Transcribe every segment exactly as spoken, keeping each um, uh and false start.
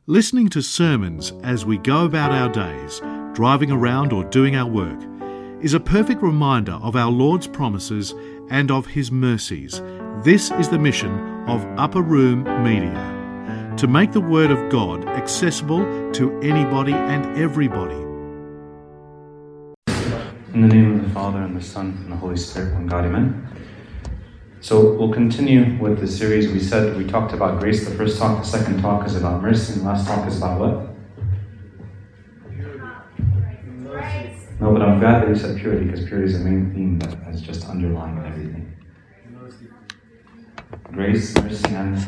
Listening to sermons as we go about our days, driving around or doing our work, is a perfect reminder of our Lord's promises and of His mercies. This is the mission of Upper Room Media, to make the Word of God accessible to anybody and everybody. In the name of the Father, and the Son, and the Holy Spirit, one God, amen. So we'll continue with the series. We said we talked about grace. The first talk, the second talk is about mercy, and the last talk is about what? No, but I'm glad that you said purity, because purity is the main theme that is just underlying everything. Grace, mercy, and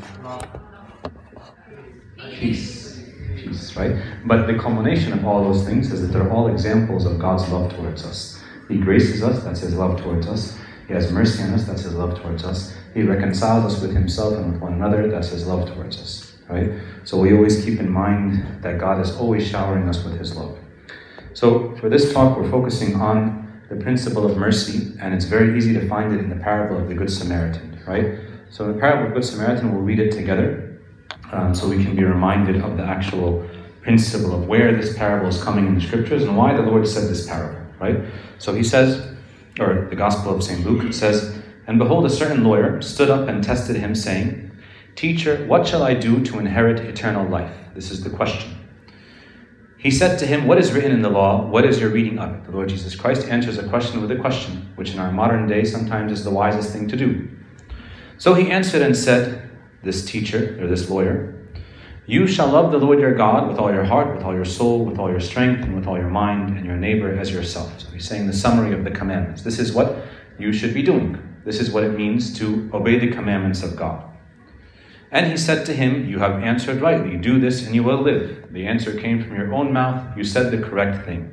peace. Peace, right? But the culmination of all those things is that they're all examples of God's love towards us. He graces us, that's His love towards us. He has mercy on us, that's His love towards us. He reconciles us with Himself and with one another, that's His love towards us, right? So we always keep in mind that God is always showering us with His love. So for this talk, we're focusing on the principle of mercy, and it's very easy to find it in the parable of the Good Samaritan, right? So in the parable of the Good Samaritan, we'll read it together, um, so we can be reminded of the actual principle of where this parable is coming in the Scriptures and why the Lord said this parable, right? So He says, or the Gospel of Saint Luke, it says, "And behold, a certain lawyer stood up and tested Him, saying, 'Teacher, what shall I do to inherit eternal life?'" This is the question. He said to him, "What is written in the law? What is your reading of it?" The Lord Jesus Christ answers a question with a question, which in our modern day sometimes is the wisest thing to do. So he answered and said, this teacher, or this lawyer, "You shall love the Lord your God with all your heart, with all your soul, with all your strength, and with all your mind, and your neighbor as yourself." So he's saying the summary of the commandments. This is what you should be doing. This is what it means to obey the commandments of God. And he said to him, "You have answered rightly. Do this and you will live." The answer came from your own mouth. You said the correct thing.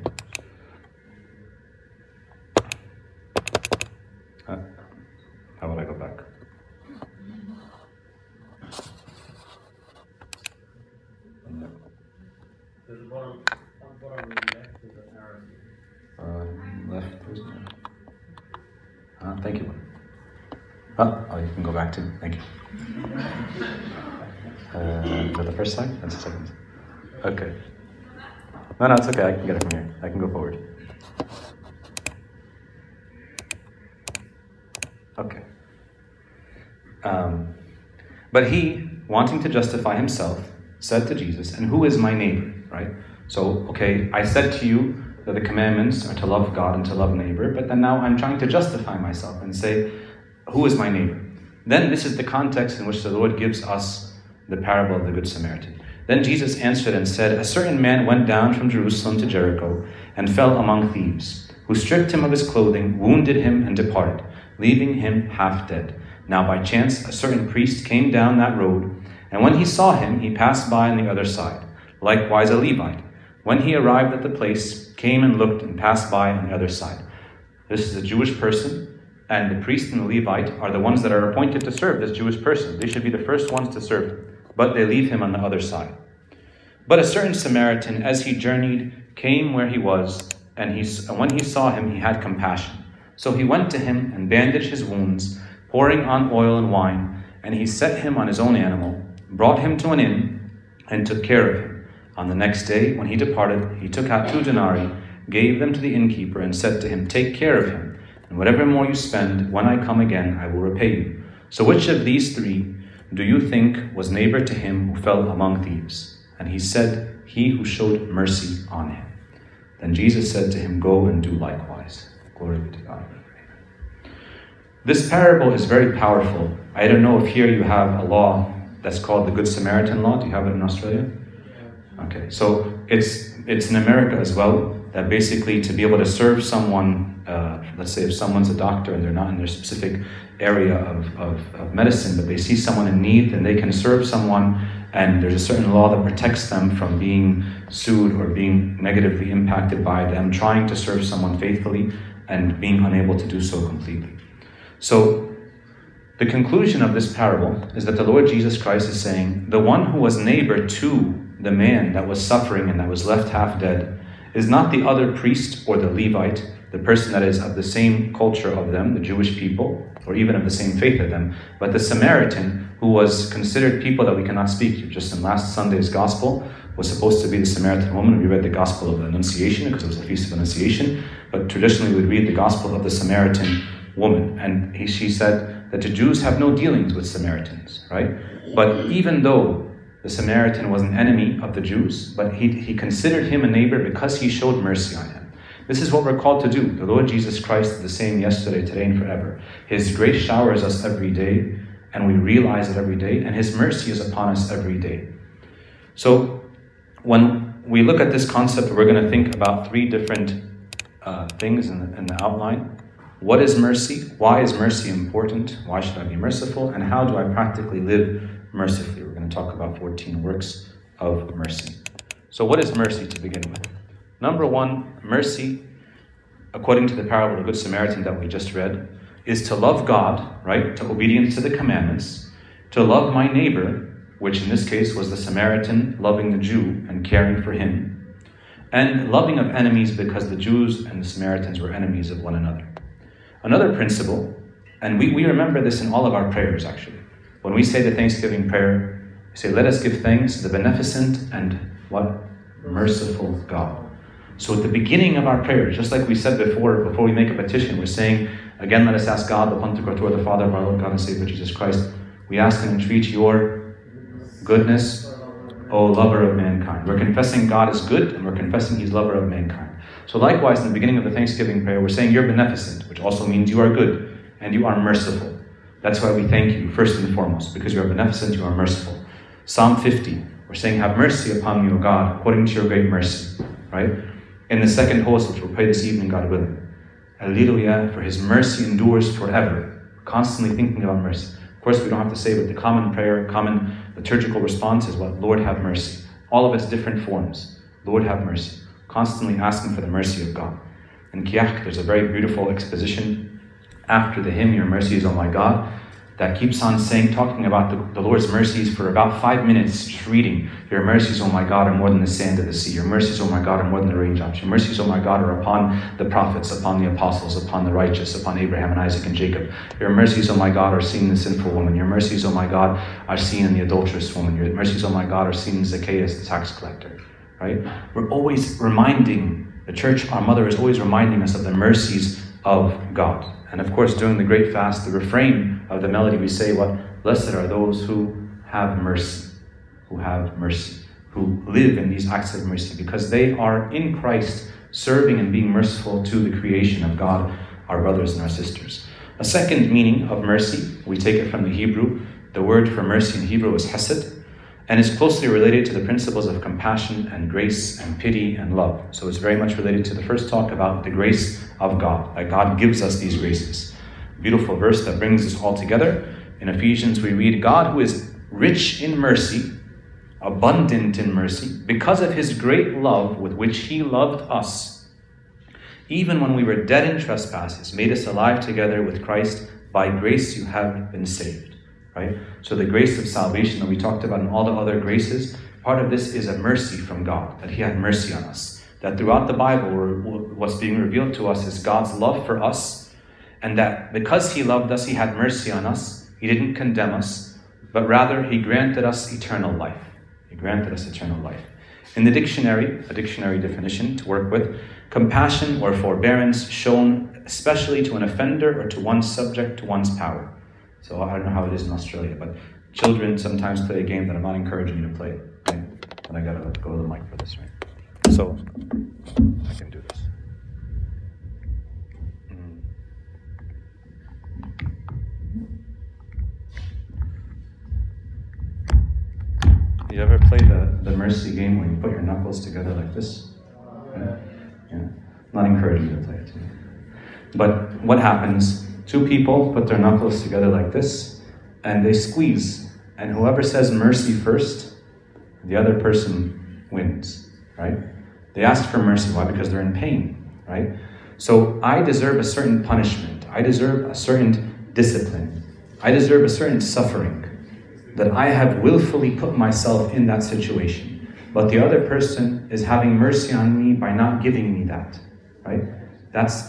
Huh? How would I go back? Uh, left, uh, thank you. Oh, oh, you can go back to, thank you. Uh, is that the first slide? That's the second. Okay. No, no, it's okay. I can get it from here. I can go forward. Okay. Um, but he, wanting to justify himself, said to Jesus, "And who is my neighbor?" Right? So, okay, I said to you that the commandments are to love God and to love neighbor, but then now I'm trying to justify myself and say, who is my neighbor? Then this is the context in which the Lord gives us the parable of the Good Samaritan. Then Jesus answered and said, "A certain man went down from Jerusalem to Jericho and fell among thieves, who stripped him of his clothing, wounded him, and departed, leaving him half dead. Now by chance a certain priest came down that road, and when he saw him, he passed by on the other side. Likewise a Levite, when he arrived at the place, came and looked and passed by on the other side." This is a Jewish person, and the priest and the Levite are the ones that are appointed to serve this Jewish person. They should be the first ones to serve him, but they leave him on the other side. "But a certain Samaritan, as he journeyed, came where he was, and, he, and when he saw him, he had compassion. So he went to him and bandaged his wounds, pouring on oil and wine, and he set him on his own animal, brought him to an inn, and took care of him. On the next day, when he departed, he took out two denarii, gave them to the innkeeper, and said to him, 'Take care of him, and whatever more you spend, when I come again, I will repay you.' So which of these three do you think was neighbor to him who fell among thieves?" And he said, "He who showed mercy on him." Then Jesus said to him, "Go and do likewise." Glory be to God. This parable is very powerful. I don't know if here you have a law that's called the Good Samaritan law. Do you have it in Australia? Okay, so it's it's in America as well, that basically to be able to serve someone, uh, let's say if someone's a doctor and they're not in their specific area of, of, of medicine, but they see someone in need, then they can serve someone, and there's a certain law that protects them from being sued or being negatively impacted by them trying to serve someone faithfully and being unable to do so completely. So the conclusion of this parable is that the Lord Jesus Christ is saying, the one who was neighbor to the man that was suffering and that was left half dead is not the other priest or the Levite, the person that is of the same culture of them, the Jewish people, or even of the same faith of them, but the Samaritan, who was considered people that we cannot speak to. Just in last Sunday's Gospel was supposed to be the Samaritan woman. We read the Gospel of the Annunciation because it was the Feast of Annunciation, but traditionally we'd read the Gospel of the Samaritan woman. And he, she said that the Jews have no dealings with Samaritans, right? But even though the Samaritan was an enemy of the Jews, but he, he considered him a neighbor because he showed mercy on him. This is what we're called to do. The Lord Jesus Christ is the same yesterday, today, and forever. His grace showers us every day, and we realize it every day, and His mercy is upon us every day. So when we look at this concept, we're going to think about three different uh, things in the, in the outline. What is mercy? Why is mercy important? Why should I be merciful? And how do I practically live mercifully? We're going to talk about fourteen works of mercy. So what is mercy to begin with? Number one, mercy, according to the parable of the Good Samaritan that we just read, is to love God, right? To obedience to the commandments, to love my neighbor, which in this case was the Samaritan loving the Jew and caring for him, and loving of enemies because the Jews and the Samaritans were enemies of one another. Another principle, and we, we remember this in all of our prayers actually. When we say the Thanksgiving prayer, we say, let us give thanks to the beneficent and what? Merciful God. So at the beginning of our prayer, just like we said before, before we make a petition, we're saying, again, let us ask God, the Pantocrator, the Father of our Lord God and Savior Jesus Christ. We ask and entreat your goodness, O lover of mankind. We're confessing God is good, and we're confessing He's lover of mankind. So likewise, in the beginning of the Thanksgiving prayer, we're saying you're beneficent, which also means you are good, and you are merciful. That's why we thank you, first and foremost, because you are beneficent, you are merciful. Psalm fifty, we're saying, have mercy upon me, O God, according to your great mercy, right? In the second host, which we'll pray this evening, God willing, Alleluia, for His mercy endures forever. Constantly thinking about mercy. Of course, we don't have to say, but the common prayer, common liturgical response is what? Lord, have mercy. All of its different forms. Lord, have mercy. Constantly asking for the mercy of God. In Kiyach, there's a very beautiful exposition after the hymn, Your Mercy is, O my God, that keeps on saying, talking about the, the Lord's mercies for about five minutes, just reading, Your mercies, O my God, are more than the sand of the sea. Your mercies, O my God, are more than the raindrops. Your mercies, O my God, are upon the prophets, upon the apostles, upon the righteous, upon Abraham and Isaac and Jacob. Your mercies, O my God, are seen in the sinful woman. Your mercies, O my God, are seen in the adulterous woman. Your mercies, O my God, are seen in Zacchaeus, the tax collector. Right? We're always reminding, the church, our mother is always reminding us of the mercies of God. And of course, during the great fast, the refrain of the melody, we say what? Blessed are those who have mercy, who have mercy, who live in these acts of mercy, because they are in Christ serving and being merciful to the creation of God, our brothers and our sisters. A second meaning of mercy, we take it from the Hebrew. The word for mercy in Hebrew is hesed, and is closely related to the principles of compassion and grace and pity and love. So it's very much related to the first talk about the grace of God, that God gives us these graces. Beautiful verse that brings this all together. In Ephesians we read, God who is rich in mercy, abundant in mercy, because of His great love with which He loved us, even when we were dead in trespasses, made us alive together with Christ. By grace you have been saved. Right? So the grace of salvation that we talked about and all the other graces, part of this is a mercy from God, that He had mercy on us. That throughout the Bible, what's being revealed to us is God's love for us, and that because He loved us, He had mercy on us. He didn't condemn us, but rather He granted us eternal life. He granted us eternal life. In the dictionary, a dictionary definition to work with, compassion or forbearance shown especially to an offender or to one subject to one's power. So I don't know how it is in Australia, but children sometimes play a game that I'm not encouraging you to play. Right? But I gotta go to the mic for this, right? So I can do this. Mm. You ever play the, the mercy game where you put your knuckles together like this? Yeah. yeah. Not encouraging you to play it too. But what happens? Two people put their knuckles together like this, and they squeeze. And whoever says mercy first, the other person wins, right? They ask for mercy. Why? Because they're in pain, right? So I deserve a certain punishment. I deserve a certain discipline. I deserve a certain suffering that I have willfully put myself in that situation. But the other person is having mercy on me by not giving me that, right? That's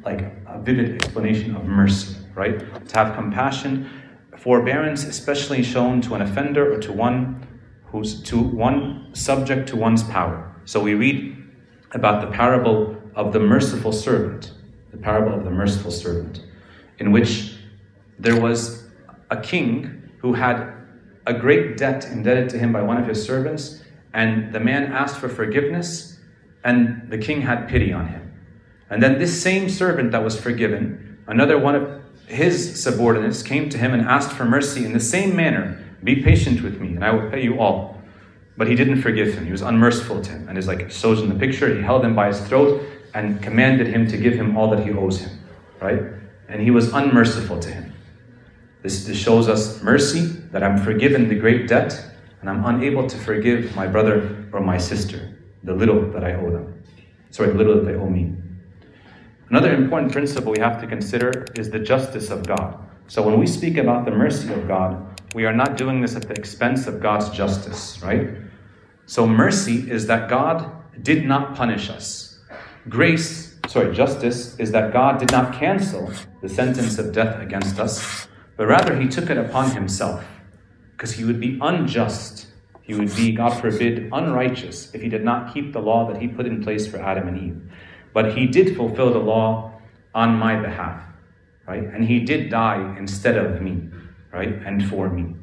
like a vivid explanation of mercy, right? To have compassion, forbearance, especially shown to an offender or to one who's to one subject to one's power. So we read about the parable of the merciful servant, the parable of the merciful servant, in which there was a king who had a great debt indebted to him by one of his servants, and the man asked for forgiveness, and the king had pity on him. And then this same servant that was forgiven, another one of his subordinates came to him and asked for mercy in the same manner. Be patient with me, and I will pay you all. But he didn't forgive him. He was unmerciful to him. And it's like it shows in the picture, he held him by his throat and commanded him to give him all that he owes him, right? And he was unmerciful to him. This, this shows us mercy, that I'm forgiven the great debt, and I'm unable to forgive my brother or my sister, the little that I owe them. Sorry, the little that they owe me. Another important principle we have to consider is the justice of God. So when we speak about the mercy of God, we are not doing this at the expense of God's justice, right? So mercy is that God did not punish us. Grace, sorry, justice is that God did not cancel the sentence of death against us, but rather he took it upon himself, because he would be unjust. He would be, God forbid, unrighteous if he did not keep the law that he put in place for Adam and Eve. But he did fulfill the law on my behalf, right? And he did die instead of me, right? And for me.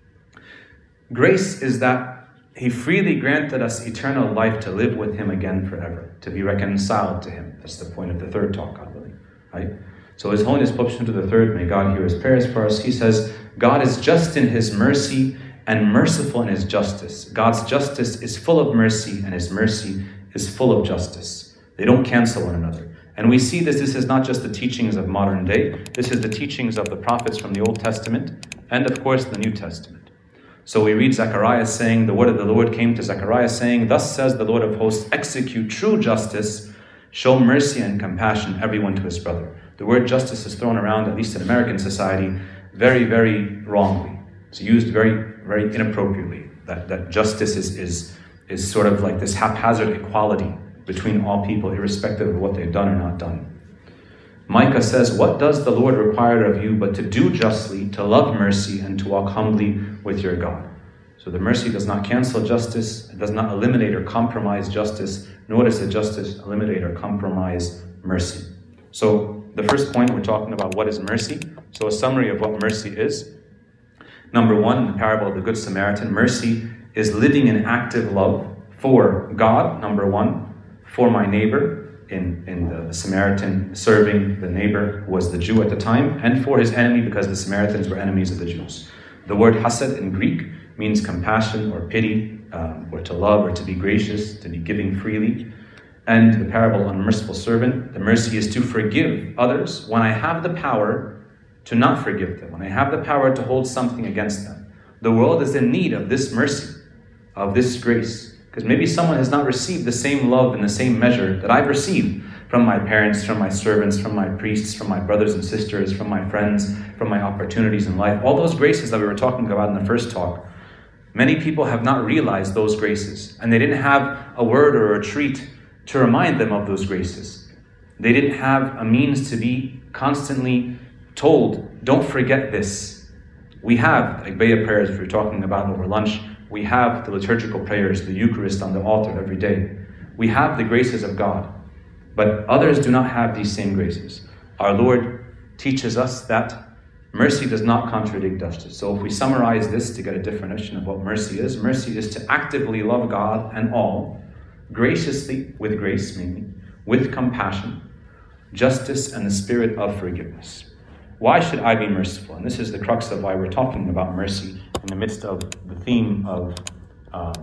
Grace is that he freely granted us eternal life to live with him again forever, to be reconciled to him. That's the point of the third talk, God willing, right? So His Holiness Pope Shenouda the Third, may God hear his prayers for us. He says, God is just in his mercy and merciful in his justice. God's justice is full of mercy and his mercy is full of justice. They don't cancel one another. And we see this, this is not just the teachings of modern day, this is the teachings of the prophets from the Old Testament and of course the New Testament. So we read Zechariah saying, the word of the Lord came to Zechariah saying, thus says the Lord of hosts, execute true justice, show mercy and compassion everyone to his brother. The word justice is thrown around, at least in American society, very, very wrongly. It's used very, very inappropriately. That, that justice is, is, is sort of like this haphazard equality between all people, irrespective of what they've done or not done. Micah says, what does the Lord require of you but to do justly, to love mercy, and to walk humbly with your God? So the mercy does not cancel justice, it does not eliminate or compromise justice, nor does the justice eliminate or compromise mercy. So the first point, we're talking about what is mercy. So a summary of what mercy is. Number one, in the parable of the Good Samaritan, mercy is living in active love for God, number one, for my neighbor, in, in the Samaritan serving the neighbor who was the Jew at the time, and for his enemy because the Samaritans were enemies of the Jews. The word hased in Greek means compassion or pity, um, or to love or to be gracious, to be giving freely. And the parable on the merciful servant, the mercy is to forgive others when I have the power to not forgive them, when I have the power to hold something against them. The world is in need of this mercy, of this grace. Because maybe someone has not received the same love in the same measure that I've received from my parents, from my servants, from my priests, from my brothers and sisters, from my friends, from my opportunities in life. All those graces that we were talking about in the first talk, many people have not realized those graces. And they didn't have a word or a treat to remind them of those graces. They didn't have a means to be constantly told, don't forget this. We have Agbeya prayers, if you're talking about over lunch, we have the liturgical prayers, the Eucharist on the altar every day. We have the graces of God, but others do not have these same graces. Our Lord teaches us that mercy does not contradict justice. So if we summarize this to get a definition of what mercy is, mercy is to actively love God and all, graciously, with grace mainly, with compassion, justice, and the spirit of forgiveness. Why should I be merciful? And this is the crux of why we're talking about mercy in the midst of the theme of um,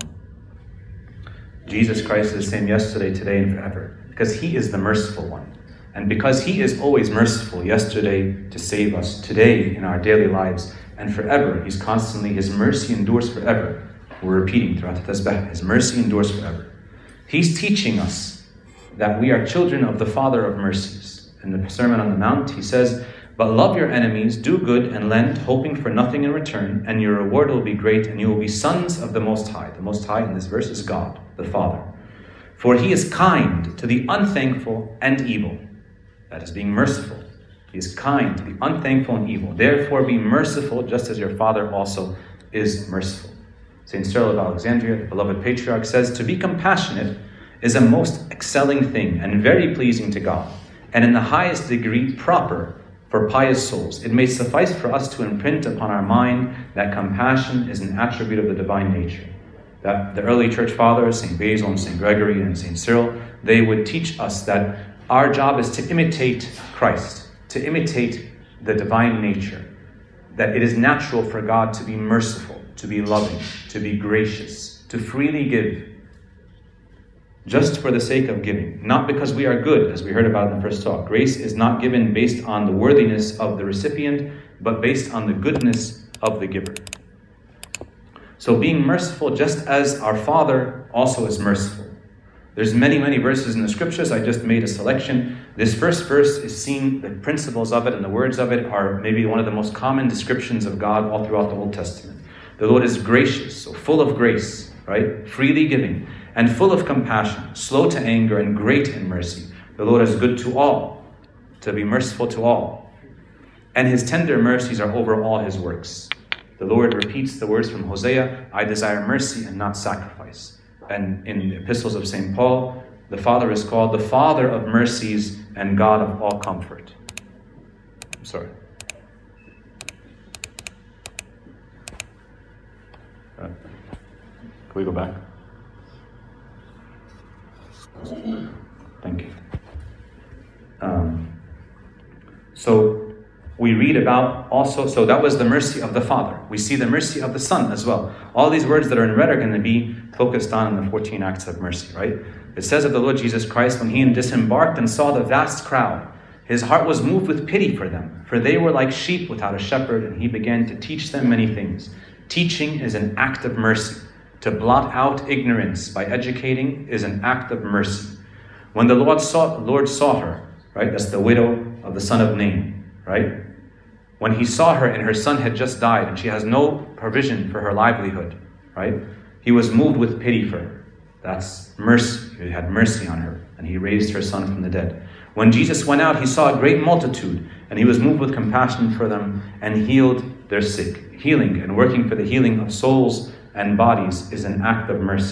Jesus Christ is the same yesterday, today, and forever. Because he is the merciful one. And because he is always merciful, yesterday to save us, today in our daily lives, and forever, he's constantly, his mercy endures forever. We're repeating throughout the Tasbih, his mercy endures forever. He's teaching us that we are children of the Father of mercies. In the Sermon on the Mount, he says, but love your enemies, do good and lend, hoping for nothing in return, and your reward will be great, and you will be sons of the Most High. The Most High in this verse is God, the Father. For he is kind to the unthankful and evil. That is being merciful. He is kind to the unthankful and evil. Therefore be merciful, just as your Father also is merciful. Saint Cyril of Alexandria, the beloved patriarch, says, to be compassionate is a most excelling thing and very pleasing to God, and in the highest degree proper for pious souls. It may suffice for us to imprint upon our mind that compassion is an attribute of the divine nature. That the early church fathers, Saint Basil and Saint Gregory and Saint Cyril, they would teach us that our job is to imitate Christ, to imitate the divine nature, that it is natural for God to be merciful, to be loving, to be gracious, to freely give, just for the sake of giving, not because we are good, as we heard about in the first talk. Grace is not given based on the worthiness of the recipient, but based on the goodness of the giver. So being merciful, just as our Father also is merciful. There's many, many verses in the scriptures. I just made a selection. This first verse is seen, the principles of it and the words of it are maybe one of the most common descriptions of God all throughout the Old Testament. The Lord is gracious, so full of grace, right? Freely giving, and full of compassion, slow to anger, and great in mercy. The Lord is good to all, to be merciful to all. And his tender mercies are over all his works. The Lord repeats the words from Hosea, I desire mercy and not sacrifice. And in the epistles of Saint Paul, the Father is called the Father of mercies and God of all comfort. I'm sorry. Uh, can we go back? Thank you. Um, so we read about also, so that was the mercy of the Father. We see the mercy of the Son as well. All these words that are in red are going to be focused on in the fourteen acts of mercy, right? It says of the Lord Jesus Christ, when he disembarked and saw the vast crowd, his heart was moved with pity for them, for they were like sheep without a shepherd, and he began to teach them many things. Teaching is an act of mercy. To blot out ignorance by educating is an act of mercy. When the Lord saw, Lord saw her, right? That's the widow of the son of Nain, right? When he saw her and her son had just died and she has no provision for her livelihood, right? He was moved with pity for her. That's mercy. He had mercy on her and he raised her son from the dead. When Jesus went out, he saw a great multitude and he was moved with compassion for them and healed their sick. Healing and working for the healing of souls and bodies is an act of mercy.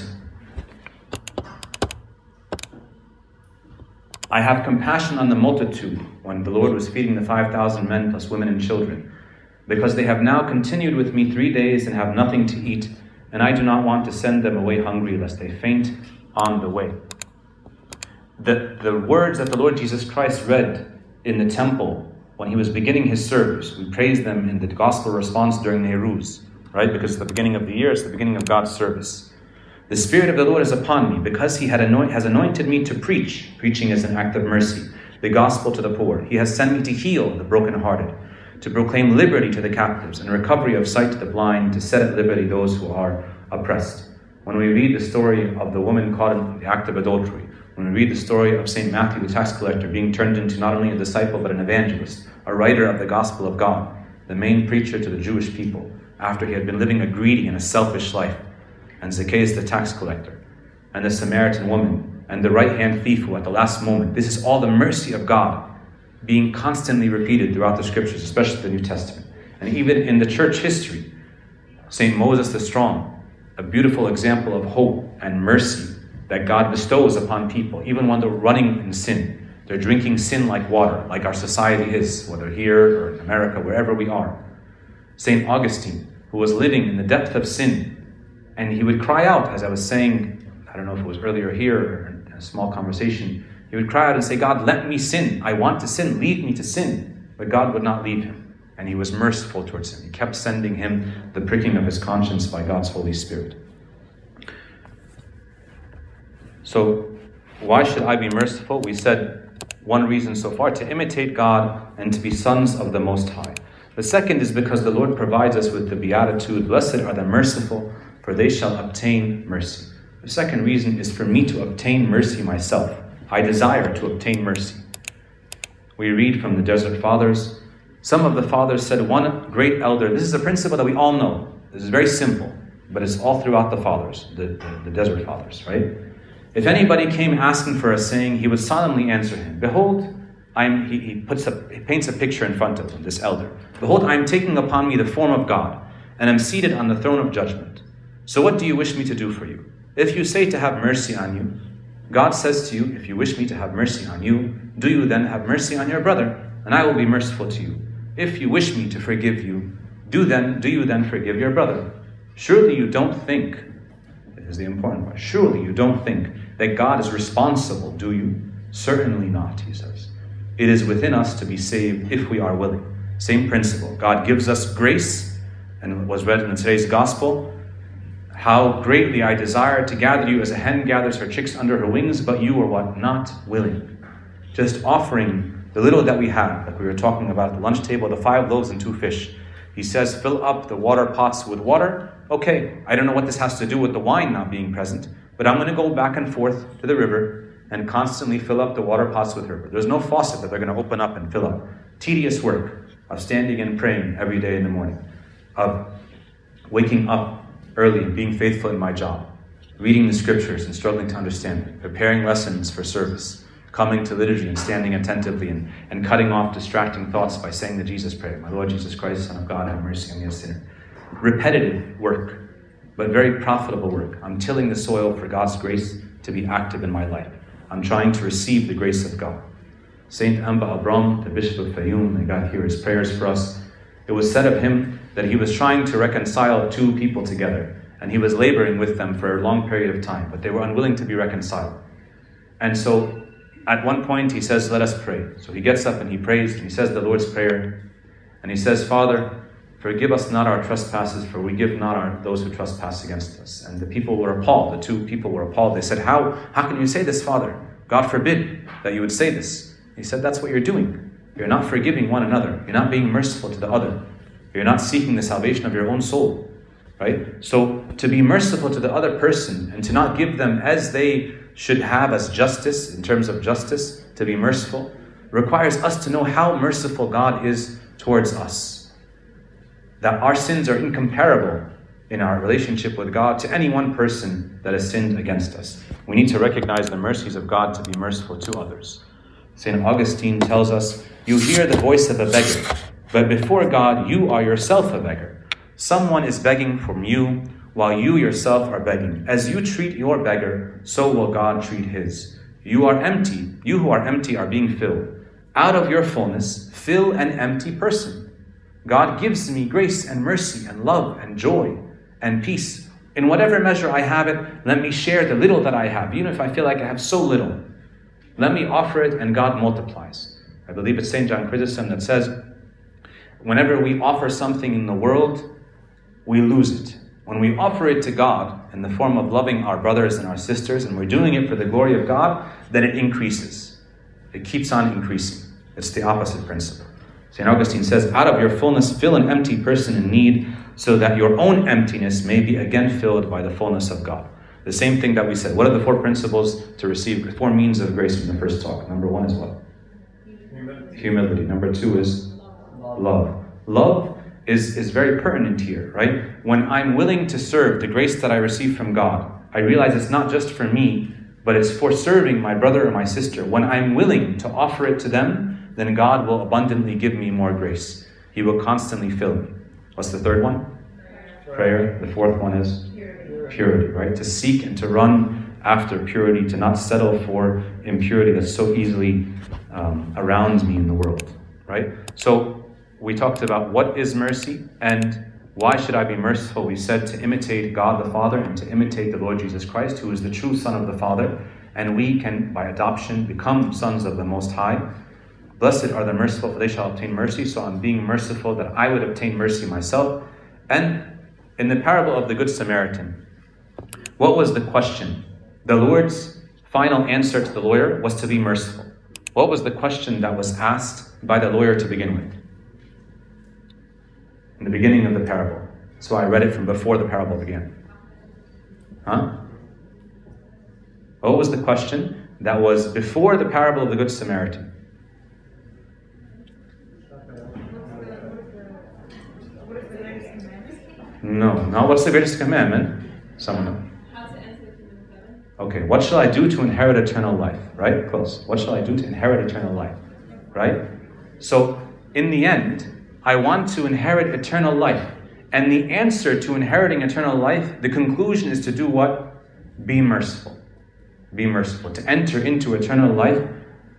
I have compassion on the multitude when the Lord was feeding the five thousand men plus women and children, because they have now continued with me three days and have nothing to eat, and I do not want to send them away hungry lest they faint on the way. The, the words that the Lord Jesus Christ read in the temple when he was beginning his service, we praise them in the gospel response during Nehru's, right? Because it's the beginning of the year, it's the beginning of God's service. The Spirit of the Lord is upon me, because he had anoint, has anointed me to preach. Preaching is an act of mercy. The gospel to the poor. He has sent me to heal the brokenhearted, to proclaim liberty to the captives, and recovery of sight to the blind, to set at liberty those who are oppressed. When we read the story of the woman caught in the act of adultery, when we read the story of Saint Matthew the tax collector being turned into not only a disciple but an evangelist, a writer of the gospel of God, the main preacher to the Jewish people, after he had been living a greedy and a selfish life, and Zacchaeus the tax collector, and the Samaritan woman, and the right-hand thief who at the last moment, this is all the mercy of God being constantly repeated throughout the scriptures, especially the New Testament. And even in the church history, Saint Moses the Strong, a beautiful example of hope and mercy that God bestows upon people, even when they're running in sin. They're drinking sin like water, like our society is, whether here or in America, wherever we are. Saint Augustine, who was living in the depth of sin, and he would cry out, as I was saying, I don't know if it was earlier here or in a small conversation, he would cry out and say, God, let me sin. I want to sin. Leave me to sin. But God would not leave him. And he was merciful towards him. He kept sending him the pricking of his conscience by God's Holy Spirit. So, why should I be merciful? We said one reason so far, to imitate God and to be sons of the Most High. The second is because the Lord provides us with the beatitude, blessed are the merciful, for they shall obtain mercy. The second reason is for me to obtain mercy myself. I desire to obtain mercy. We read from the Desert Fathers. Some of the fathers said, one great elder, this is a principle that we all know. This is very simple, but it's all throughout the fathers, the, the, the Desert Fathers, right? If anybody came asking for a saying, he would solemnly answer him, behold, I'm, he, he, puts a, he paints a picture in front of him, this elder. Behold, I am taking upon me the form of God, and am seated on the throne of judgment. So what do you wish me to do for you? If you say to have mercy on you, God says to you, if you wish me to have mercy on you, do you then have mercy on your brother, and I will be merciful to you. If you wish me to forgive you, do then do you then forgive your brother. Surely you don't think, this is the important part, surely you don't think that God is responsible, do you? Certainly not, he says. It is within us to be saved if we are willing. Same principle. God gives us grace, and it was read in today's gospel, how greatly I desire to gather you as a hen gathers her chicks under her wings, but you are what? Not willing. Just offering the little that we have, like we were talking about at the lunch table, the five loaves and two fish. He says, fill up the water pots with water. Okay, I don't know what this has to do with the wine not being present, but I'm going to go back and forth to the river and constantly fill up the water pots with river. There's no faucet that they're going to open up and fill up. Tedious work of standing and praying every day in the morning, of waking up early and being faithful in my job, reading the scriptures and struggling to understand it, preparing lessons for service, coming to liturgy and standing attentively and, and cutting off distracting thoughts by saying the Jesus prayer. My Lord Jesus Christ, Son of God, have mercy on me, a sinner. Repetitive work, but very profitable work. I'm tilling the soil for God's grace to be active in my life. I'm trying to receive the grace of God. Saint Amba Abram, the Bishop of Fayum, may God hear his prayers for us. It was said of him that he was trying to reconcile two people together, and he was laboring with them for a long period of time, but they were unwilling to be reconciled. And so at one point he says, let us pray. So he gets up and he prays, and he says the Lord's Prayer, and he says, Father, forgive us not our trespasses, for we give not our, those who trespass against us. And the people were appalled. The two people were appalled. They said, how, how can you say this, Father? God forbid that you would say this. He said, that's what you're doing. You're not forgiving one another. You're not being merciful to the other. You're not seeking the salvation of your own soul. Right? So to be merciful to the other person and to not give them as they should have as justice, in terms of justice, to be merciful, requires us to know how merciful God is towards us. That our sins are incomparable in our relationship with God to any one person that has sinned against us. We need to recognize the mercies of God to be merciful to others. Saint Augustine tells us, you hear the voice of a beggar, but before God you are yourself a beggar. Someone is begging from you while you yourself are begging. As you treat your beggar, so will God treat his. You are empty. You who are empty are being filled. Out of your fullness, fill an empty person. God gives me grace and mercy and love and joy and peace. In whatever measure I have it, let me share the little that I have, even if I feel like I have so little. Let me offer it and God multiplies. I believe it's Saint John Chrysostom that says, whenever we offer something in the world, we lose it. When we offer it to God in the form of loving our brothers and our sisters, and we're doing it for the glory of God, then it increases. It keeps on increasing. It's the opposite principle. Saint Augustine says, out of your fullness, fill an empty person in need, so that your own emptiness may be again filled by the fullness of God. The same thing that we said. What are the four principles to receive, the four means of grace from the first talk? Number one is what? Humility. Humility. Number two is love. Love is, is very pertinent here, right? When I'm willing to serve the grace that I receive from God, I realize it's not just for me, but it's for serving my brother or my sister. When I'm willing to offer it to them, then God will abundantly give me more grace. He will constantly fill me. What's the third one? Prayer. Prayer. The fourth one is purity. Purity, right? To seek and to run after purity, to not settle for impurity that's so easily um, around me in the world, right? So we talked about what is mercy and why should I be merciful. We said to imitate God the Father and to imitate the Lord Jesus Christ, who is the true Son of the Father, and we can, by adoption, become sons of the Most High. Blessed are the merciful, for they shall obtain mercy. So I'm being merciful that I would obtain mercy myself. And in the parable of the Good Samaritan, what was the question? The Lord's final answer to the lawyer was to be merciful. What was the question that was asked by the lawyer to begin with? In the beginning of the parable. So I read it from before the parable began. Huh? What was the question that was before the parable of the Good Samaritan? No, no. What's the greatest commandment? Someone know. How to enter the kingdom of heaven. Okay, what shall I do to inherit eternal life? Right? Close. What shall I do to inherit eternal life? right? So in the end, I want to inherit eternal life. And the answer to inheriting eternal life, the conclusion is to do what? Be merciful. Be merciful. To enter into eternal life,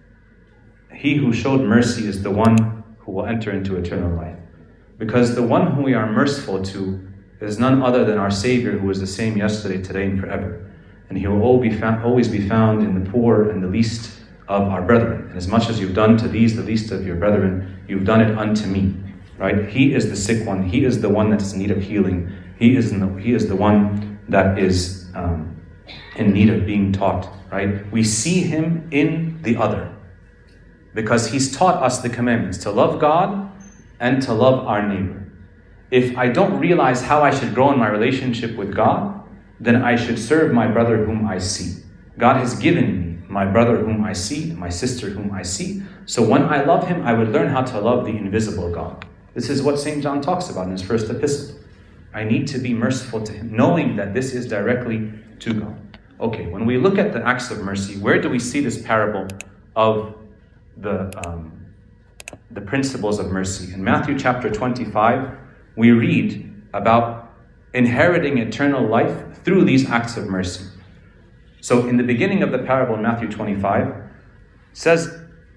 he who showed mercy is the one who will enter into eternal life. Because the one whom we are merciful to is none other than our Savior, who is the same yesterday, today, and forever. And he will always be found in the poor and the least of our brethren. And as much as you've done to these, the least of your brethren, you've done it unto me. Right? He is the sick one. He is the one that is in need of healing. He is in the, he is the one that is um, in need of being taught. Right? We see him in the other, because he's taught us the commandments to love God and to love our neighbor. If I don't realize how I should grow in my relationship with God, then I should serve my brother whom I see. God has given me my brother whom I see, my sister whom I see. So when I love him, I would learn how to love the invisible God. This is what Saint John talks about in his first epistle. I need to be merciful to him, knowing that this is directly to God. Okay, when we look at the acts of mercy, where do we see this parable of the, um, the principles of mercy? In Matthew chapter twenty-five, we read about inheriting eternal life through these acts of mercy. So in the beginning of the parable in Matthew twenty-five, it says,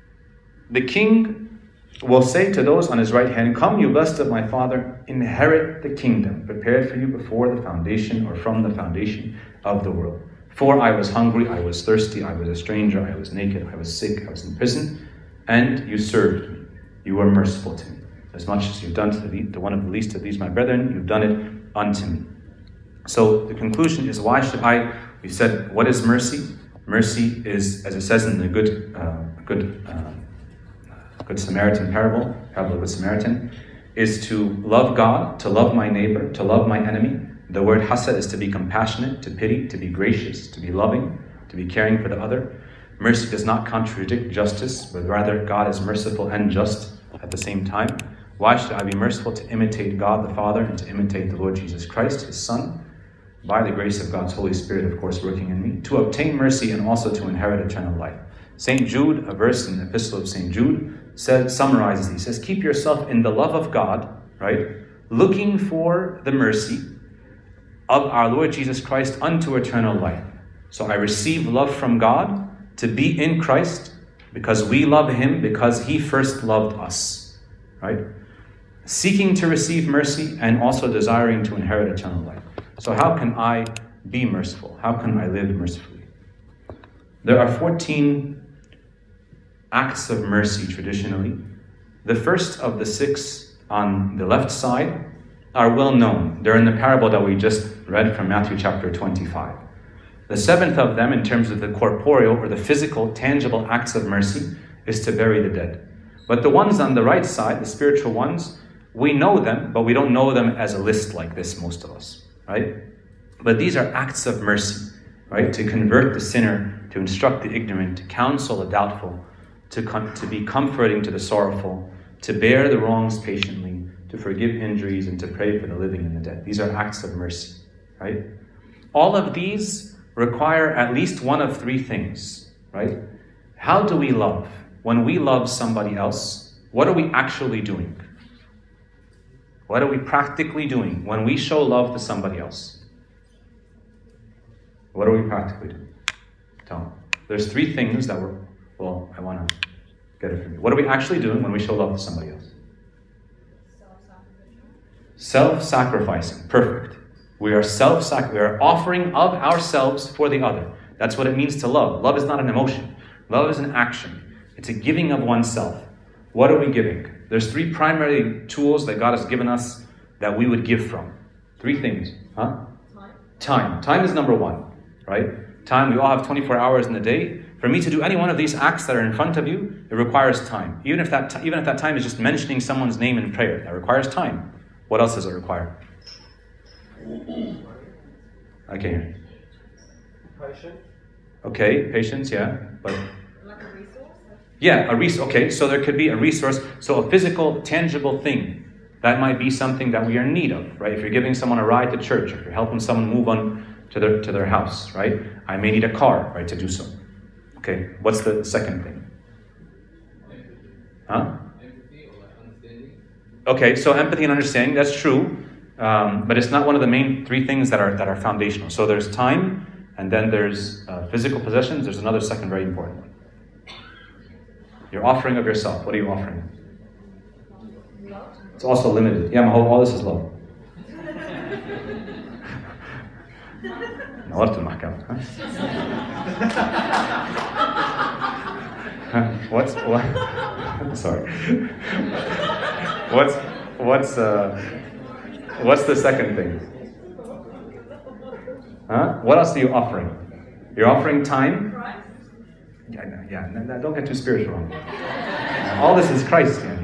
the king will say to those on his right hand, come, you blessed of my Father, inherit the kingdom prepared for you before the foundation or from the foundation of the world. For I was hungry, I was thirsty, I was a stranger, I was naked, I was sick, I was in prison, and you served me. You were merciful to me. As much as you've done to, the, to one of the least of these my brethren, you've done it unto me. So the conclusion is, why should I? We said, what is mercy? Mercy is, as it says in the good, uh, good, uh, Good Samaritan parable, parable of the Samaritan, is to love God, to love my neighbor, to love my enemy. The word hasad is to be compassionate, to pity, to be gracious, to be loving, to be caring for the other. Mercy does not contradict justice, but rather God is merciful and just at the same time. Why should I be merciful? To imitate God the Father and to imitate the Lord Jesus Christ, his Son, by the grace of God's Holy Spirit, of course, working in me, to obtain mercy and also to inherit eternal life. Saint Jude, a verse in the Epistle of Saint Jude, says, summarizes these. He says, keep yourself in the love of God, right? Looking for the mercy of our Lord Jesus Christ unto eternal life. So I receive love from God to be in Christ because we love him, because he first loved us, right? Seeking to receive mercy and also desiring to inherit eternal life. So how can I be merciful? How can I live mercifully? There are fourteen acts of mercy traditionally. The first of the six on the left side are well known. They're in the parable that we just read from Matthew chapter twenty-five. The seventh of them, in terms of the corporeal or the physical, tangible acts of mercy, is to bury the dead. But the ones on the right side, the spiritual ones, we know them, but we don't know them as a list like this, most of us, right? But these are acts of mercy, right? To convert the sinner, to instruct the ignorant, to counsel the doubtful, to, com- to be comforting to the sorrowful, to bear the wrongs patiently, to forgive injuries, and to pray for the living and the dead. These are acts of mercy, right? All of these require at least one of three things, right? How do we love? When we love somebody else, what are we actually doing? What are we practically doing when we show love to somebody else? What are we practically doing? Tell me. There's three things that we're, well, I want to get it from you. What are we actually doing when we show love to somebody else? Self-sacrificing. Perfect. We are self-sacrificing. We are offering of ourselves for the other. That's what it means to love. Love is not an emotion. Love is an action. It's a giving of oneself. What are we giving? There's three primary tools that God has given us that we would give from. Three things. Huh? Time. Time. Time is number one, right? Time. We all have twenty-four hours in the day. For me to do any one of these acts that are in front of you, it requires time. Even if that, t- even if that time is just mentioning someone's name in prayer, that requires time. What else does it require? I can't hear. Patience. Okay, patience, yeah. But Like a resource? yeah, a resource. Okay, so there could be a resource. So a physical, tangible thing. That might be something that we are in need of, right? If you're giving someone a ride to church, if you're helping someone move on to their to their house, right? I may need a car, right, to do so. Okay, what's the second thing? Huh? Okay, so empathy and understanding, that's true. Um, but it's not one of the main three things that are that are foundational. So there's time, and then there's uh, physical possessions. There's another second very important one. Your offering of yourself. What are you offering? It's also limited. Yeah, all, all this is love. نورت المحكمة. What's what? Sorry. What's what's uh, what's the second thing? Huh? What else are you offering? You're offering time. Yeah, yeah. No, no, don't get too spiritual. All this is Christ. Yeah.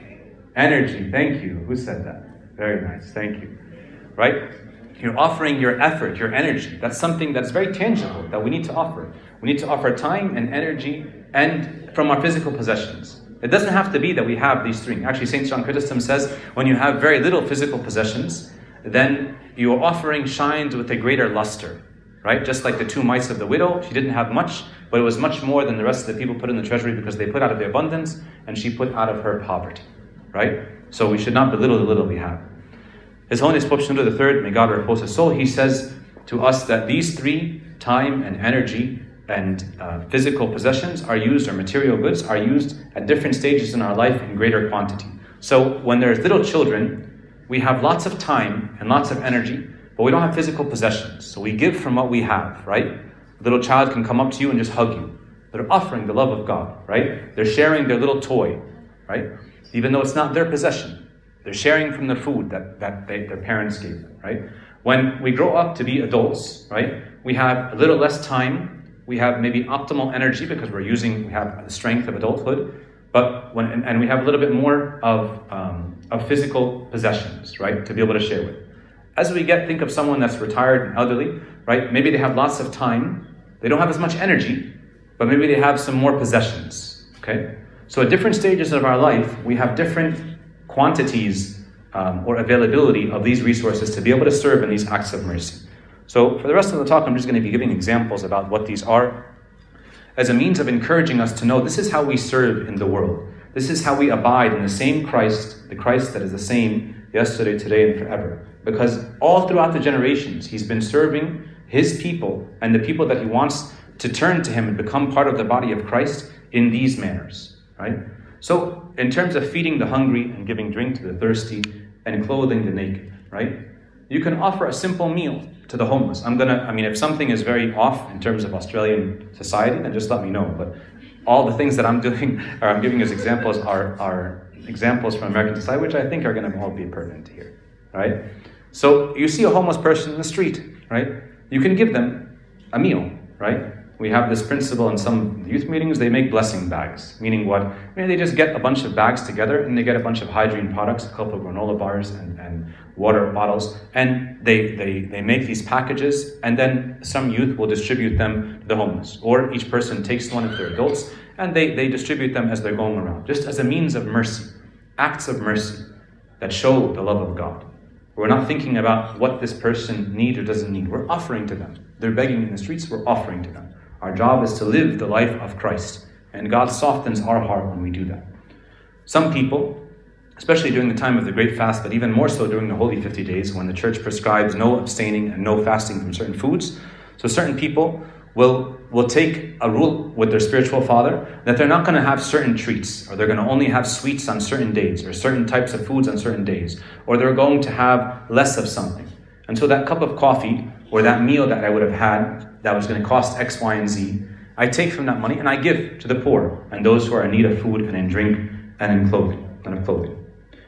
Energy. Thank you. Who said that? Very nice. Thank you. Right? You're offering your effort, your energy. That's something that's very tangible that we need to offer. We need to offer time and energy and from our physical possessions. It doesn't have to be that we have these three. Actually, Saint John Chrysostom says, when you have very little physical possessions, then your offering shines with a greater luster. Right? Just like the two mites of the widow, she didn't have much, but it was much more than the rest of the people put in the treasury because they put out of their abundance and she put out of her poverty. Right? So we should not belittle the little we have. His Holiness Pope Shenouda the Third, may God repose his soul, he says to us that these three, time and energy and uh, physical possessions are used, or material goods are used at different stages in our life in greater quantity. So when there's little children, we have lots of time and lots of energy, but we don't have physical possessions. So we give from what we have, right? A little child can come up to you and just hug you. They're offering the love of God, right? They're sharing their little toy, right? Even though it's not their possession. They're sharing from the food that, that they, their parents gave them, right? When we grow up to be adults, right, we have a little less time. We have maybe optimal energy because we're using, we have the strength of adulthood. But when, and, and we have a little bit more of, um, of physical possessions, right, to be able to share with. As we get, think of someone that's retired and elderly, right? Maybe they have lots of time. They don't have as much energy, but maybe they have some more possessions, okay? So at different stages of our life, we have different quantities um, or availability of these resources to be able to serve in these acts of mercy. So for the rest of the talk, I'm just going to be giving examples about what these are as a means of encouraging us to know this is how we serve in the world. This is how we abide in the same Christ, the Christ that is the same yesterday, today, and forever. Because all throughout the generations, he's been serving his people and the people that he wants to turn to him and become part of the body of Christ in these manners, right? So, in terms of feeding the hungry and giving drink to the thirsty and clothing the naked, right? You can offer a simple meal to the homeless. I'm gonna, I mean, if something is very off in terms of Australian society, then just let me know. But all the things that I'm doing, or I'm giving as examples, are, are examples from American society, which I think are gonna all be pertinent here, right? So, you see a homeless person in the street, right? You can give them a meal, right? We have this principle in some youth meetings, they make blessing bags. Meaning what? Maybe they just get a bunch of bags together and they get a bunch of hygiene products, a couple of granola bars and, and water bottles, and they, they, they make these packages, and then some youth will distribute them to the homeless. Or each person takes one if they're adults, and they, they distribute them as they're going around, just as a means of mercy. Acts of mercy that show the love of God. We're not thinking about what this person needs or doesn't need. We're offering to them. They're begging in the streets, we're offering to them. Our job is to live the life of Christ. And God softens our heart when we do that. Some people, especially during the time of the Great Fast, but even more so during the Holy fifty days, when the church prescribes no abstaining and no fasting from certain foods, so certain people will, will take a rule with their spiritual father that they're not going to have certain treats, or they're going to only have sweets on certain days, or certain types of foods on certain days, or they're going to have less of something. And so that cup of coffee, or that meal that I would have had, that was going to cost X, Y, and Z, I take from that money and I give to the poor and those who are in need of food and in drink and in clothing and of clothing.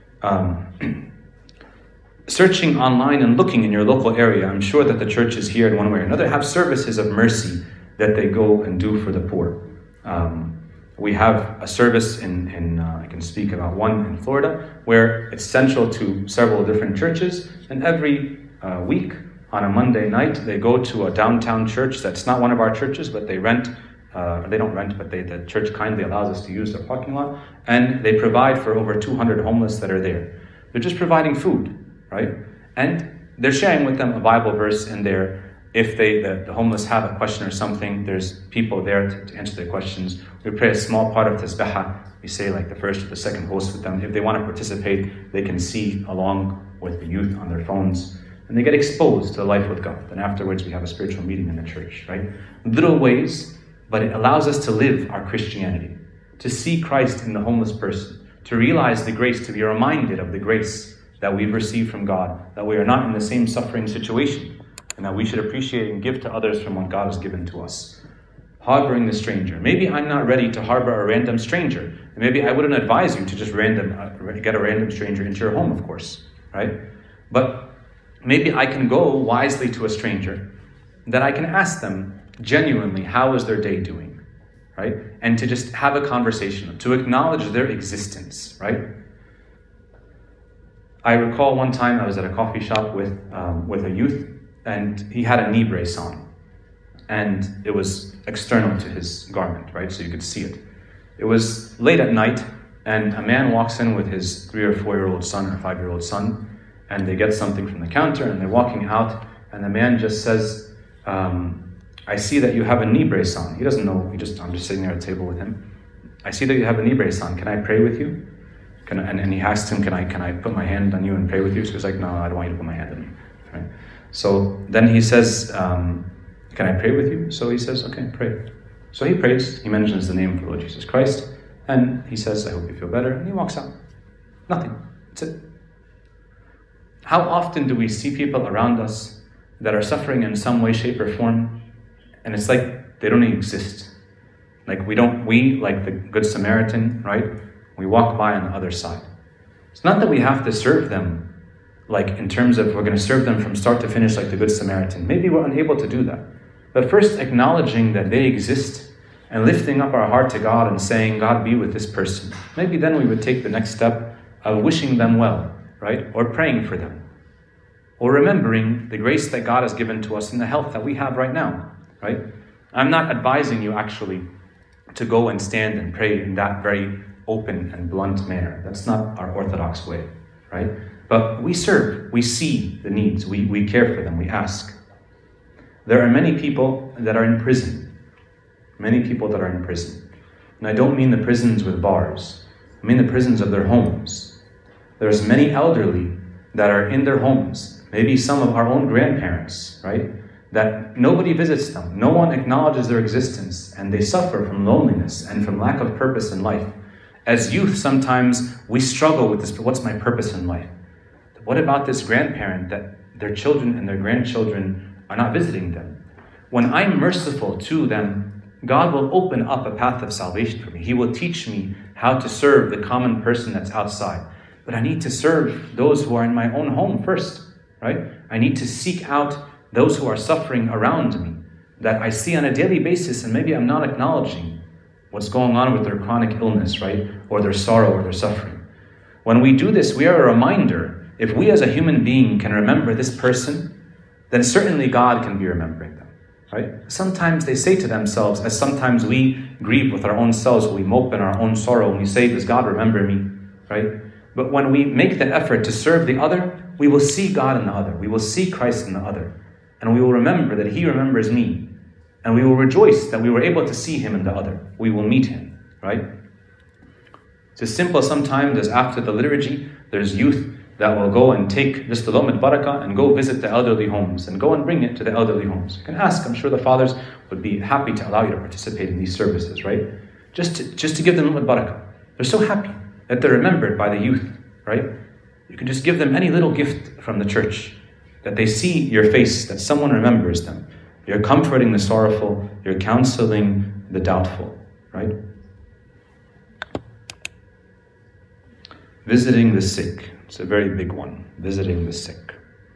Um, searching online and looking in your local area, I'm sure that the churches here in one way or another have services of mercy that they go and do for the poor. Um, we have a service in, in uh, I can speak about one in Florida, where it's central to several different churches, and every uh, week, on a Monday night, they go to a downtown church that's not one of our churches, but they rent, uh, they don't rent, but they, the church kindly allows us to use their parking lot, and they provide for over two hundred homeless that are there. They're just providing food, right? And they're sharing with them a Bible verse in their If they, the, the homeless have a question or something, there's people there to, to answer their questions. We pray a small part of tasbihah. We say like the first or the second host with them. If they want to participate, they can see along with the youth on their phones. And they get exposed to the life with God. Then afterwards we have a spiritual meeting in the church, right? Little ways, but it allows us to live our Christianity, to see Christ in the homeless person, to realize the grace, to be reminded of the grace that we've received from God, that we are not in the same suffering situation, and that we should appreciate and give to others from what God has given to us. Harboring the stranger. Maybe I'm not ready to harbor a random stranger. Maybe I wouldn't advise you to just random uh, get a random stranger into your home, of course, right? But maybe I can go wisely to a stranger, that I can ask them genuinely, how is their day doing, right? And to just have a conversation, to acknowledge their existence, right? I recall one time I was at a coffee shop with um, with a youth, and he had a knee brace on, and it was external to his garment, right? So you could see it. It was late at night, and a man walks in with his three or four-year-old son or five-year-old son, and they get something from the counter, and they're walking out, and the man just says, um, I see that you have a knee brace on. He doesn't know, he just I'm just sitting there at the table with him. I see that you have a knee brace on. Can I pray with you? Can I, and, and he asked him, can I can I put my hand on you and pray with you? So he's like, no, I don't want you to put my hand on you. Right? So then he says, um, can I pray with you? So he says, okay, pray. So he prays, he mentions the name of the Lord Jesus Christ, and he says, I hope you feel better, and he walks out. Nothing. That's it. How often do we see people around us that are suffering in some way, shape, or form, and it's like they don't even exist. Like we don't, we, like the Good Samaritan, right? We walk by on the other side. It's not that we have to serve them, like in terms of we're going to serve them from start to finish like the Good Samaritan. Maybe we're unable to do that. But first acknowledging that they exist and lifting up our heart to God and saying, God, be with this person. Maybe then we would take the next step of wishing them well, right? Or praying for them. Or remembering the grace that God has given to us and the health that we have right now, right? I'm not advising you actually to go and stand and pray in that very open and blunt manner. That's not our orthodox way, right? But we serve, we see the needs, we, we care for them, we ask. There are many people that are in prison. Many people that are in prison. And I don't mean the prisons with bars. I mean the prisons of their homes. There's many elderly that are in their homes. Maybe some of our own grandparents, right? That nobody visits them. No one acknowledges their existence. And they suffer from loneliness and from lack of purpose in life. As youth, sometimes we struggle with this. What's my purpose in life? What about this grandparent that their children and their grandchildren are not visiting them? When I'm merciful to them, God will open up a path of salvation for me. He will teach me how to serve the common person that's outside. But I need to serve those who are in my own home first, right? I need to seek out those who are suffering around me, that I see on a daily basis, and maybe I'm not acknowledging what's going on with their chronic illness, right? Or their sorrow or their suffering. When we do this, we are a reminder. If we as a human being can remember this person, then certainly God can be remembering them, right? Sometimes they say to themselves, as sometimes we grieve with our own selves, we mope in our own sorrow, and we say, does God remember me, right? But when we make the effort to serve the other, we will see God in the other. We will see Christ in the other. And we will remember that He remembers me. And we will rejoice that we were able to see Him in the other. We will meet Him, right? It's as simple sometimes as after the liturgy, there's youth that will go and take just the Lomit Barakah and go visit the elderly homes and go and bring it to the elderly homes. You can ask, I'm sure the fathers would be happy to allow you to participate in these services, right? Just to, just to give them Lomit Barakah. They're so happy that they're remembered by the youth, right? You can just give them any little gift from the church, that they see your face, that someone remembers them. You're comforting the sorrowful, you're counseling the doubtful, right? Visiting the sick. It's a very big one. Visiting the sick.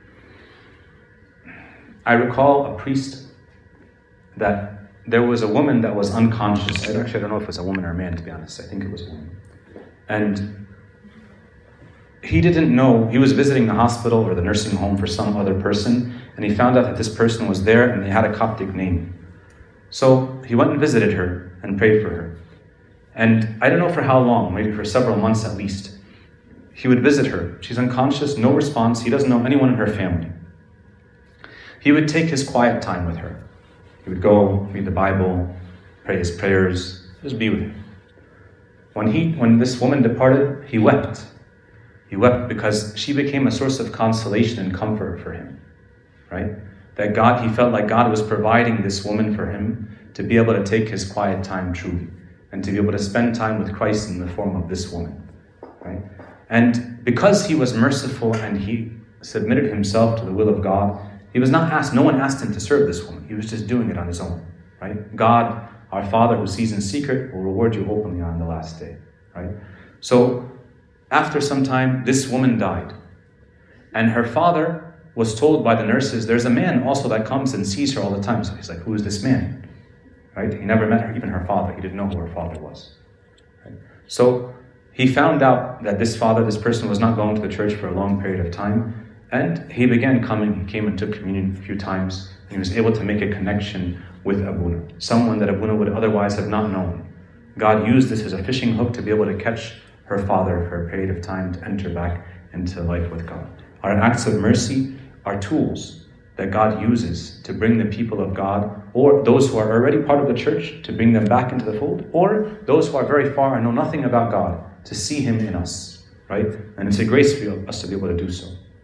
I recall a priest that there was a woman that was unconscious. I actually don't know if it was a woman or a man, to be honest. I think it was a woman. And he didn't know, he was visiting the hospital or the nursing home for some other person, and he found out that this person was there and they had a Coptic name. So he went and visited her and prayed for her. And I don't know for how long, maybe for several months at least. He would visit her. She's unconscious, no response. He doesn't know anyone in her family. he would take his quiet time with her. He would go, read the Bible, pray his prayers, just be with her. When he, when this woman departed, he wept. He wept because she became a source of consolation and comfort for him, right? That God, he felt like God was providing this woman for him to be able to take his quiet time truly and to be able to spend time with Christ in the form of this woman, right? And because he was merciful and he submitted himself to the will of God, he was not asked, no one asked him to serve this woman. He was just doing it on his own, right? God, our Father who sees in secret, will reward you openly on the last day, right? So after some time, this woman died. And her father was told by the nurses, there's a man also that comes and sees her all the time. So he's like, who is this man? Right? He never met her, even her father. He didn't know who her father was. Right? So he found out that this father, this person was not going to the church for a long period of time. And he began coming. He came and took communion a few times. And he was able to make a connection with Abuna, someone that Abuna would otherwise have not known. God used this as a fishing hook to be able to catch her father for a period of time to enter back into life with God. Our acts of mercy are tools that God uses to bring the people of God, or those who are already part of the church, to bring them back into the fold, or those who are very far and know nothing about God, to see Him in us, right? And it's a grace for us to be able to do so.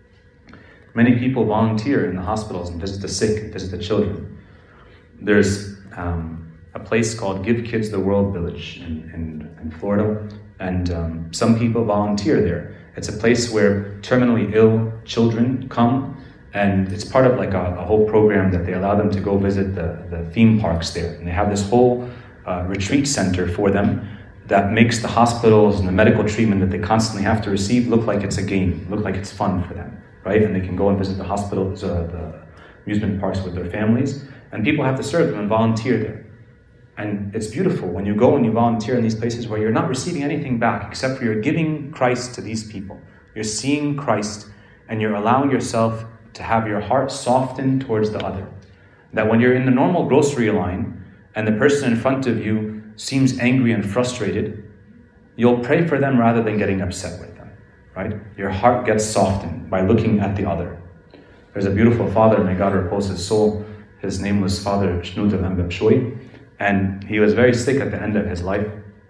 Many people volunteer in the hospitals and visit the sick and visit the children. There's um, a place called Give Kids the World Village in, in, in Florida, and um, some people volunteer there. It's a place where terminally ill children come, and it's part of like a, a whole program that they allow them to go visit the, the theme parks there. And they have this whole uh, retreat center for them that makes the hospitals and the medical treatment that they constantly have to receive look like it's a game, look like it's fun for them, right? And they can go and visit the hospitals, uh, the amusement parks with their families, and people have to serve them and volunteer there. And it's beautiful when you go and you volunteer in these places where you're not receiving anything back except for you're giving Christ to these people. You're seeing Christ and you're allowing yourself to have your heart soften towards the other. That when you're in the normal grocery line and the person in front of you seems angry and frustrated, you'll pray for them rather than getting upset with them, right? Your heart gets softened by looking at the other. There's a beautiful father, may God repose his soul. His name was Father Shnuta Mbepshoy, and he was very sick at the end of his life.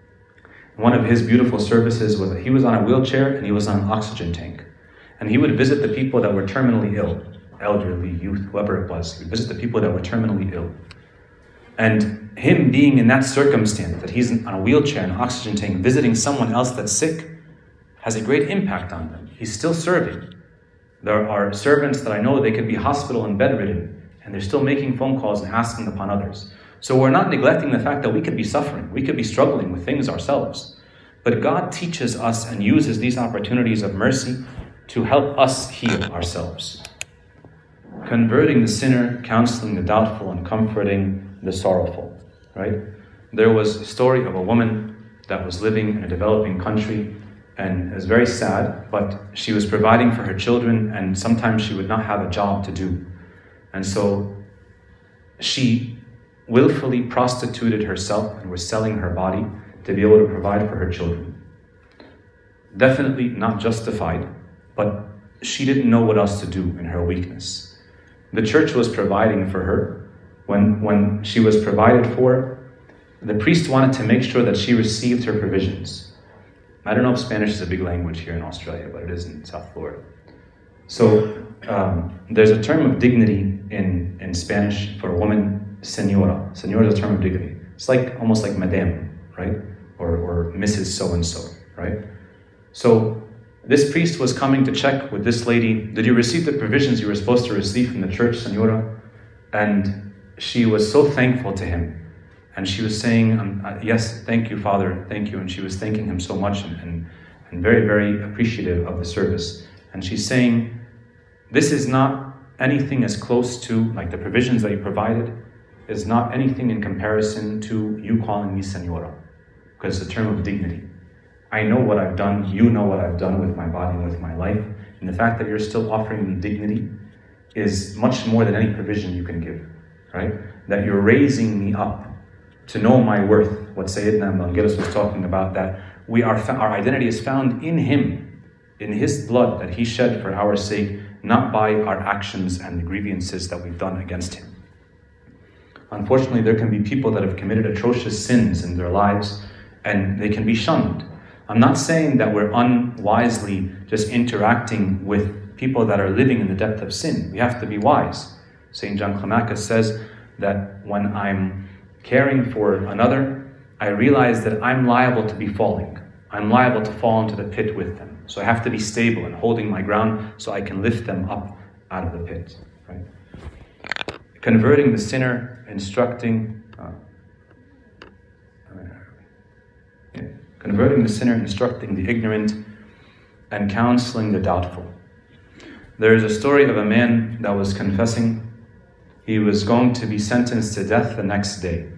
One of his beautiful services was that he was on a wheelchair and he was on an oxygen tank. And he would visit the people that were terminally ill, elderly, youth, whoever it was. He would visit the people that were terminally ill. And him being in that circumstance, that he's on a wheelchair and an oxygen tank, visiting someone else that's sick, has a great impact on them. He's still serving. There are servants that I know, they could be hospital and bedridden, and they're still making phone calls and asking upon others. So we're not neglecting the fact that we could be suffering. We could be struggling with things ourselves. But God teaches us and uses these opportunities of mercy to help us heal ourselves. Converting the sinner, counseling the doubtful, and comforting the sorrowful, right? There was a story of a woman that was living in a developing country, and it was very sad, but she was providing for her children, and sometimes she would not have a job to do. And so she willfully prostituted herself and was selling her body to be able to provide for her children. Definitely not justified, but she didn't know what else to do in her weakness. The church was providing for her. When, when she was provided for, the priest wanted to make sure that she received her provisions. I don't know if Spanish is a big language here in Australia, but it is in South Florida. So um, there's a term of dignity in, in Spanish for a woman, señora. Señora is a term of dignity. It's like almost like madame, right? Or, or Missus So-and-so, right? So this priest was coming to check with this lady, did you receive the provisions you were supposed to receive from the church, señora? And she was so thankful to him. And she was saying, um, yes, thank you, Father, thank you. And she was thanking him so much and, and, and very, very appreciative of the service. And she's saying, this is not anything as close to, like the provisions that you provided, is not anything in comparison to you calling me señora, because it's a term of dignity. I know what I've done, you know what I've done with my body and with my life, and the fact that you're still offering me dignity is much more than any provision you can give, right? That you're raising me up to know my worth. What Sayyidina Al-Ghiras was talking about, that we are, our identity is found in Him, in His blood that He shed for our sake, not by our actions and the grievances that we've done against him. Unfortunately, there can be people that have committed atrocious sins in their lives, and they can be shunned. I'm not saying that we're unwisely just interacting with people that are living in the depth of sin. We have to be wise. Saint John Climacus says that when I'm caring for another, I realize that I'm liable to be falling. I'm liable to fall into the pit with them. So I have to be stable and holding my ground so I can lift them up out of the pit. Right? Converting the sinner, instructing, uh, yeah. converting the sinner, instructing the ignorant, and counseling the doubtful. There is a story of a man that was confessing. He was going to be sentenced to death the next day.